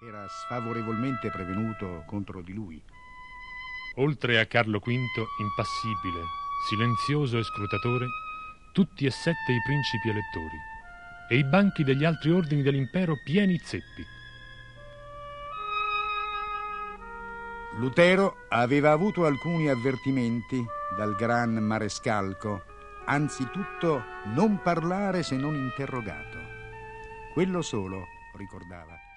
era sfavorevolmente prevenuto contro di lui. Oltre a Carlo V, impassibile, silenzioso e scrutatore, tutti e 7 i principi elettori, e i banchi degli altri ordini dell'impero pieni zeppi. Lutero aveva avuto alcuni avvertimenti dal gran marescalco. Anzitutto non parlare se non interrogato. Quello solo ricordava.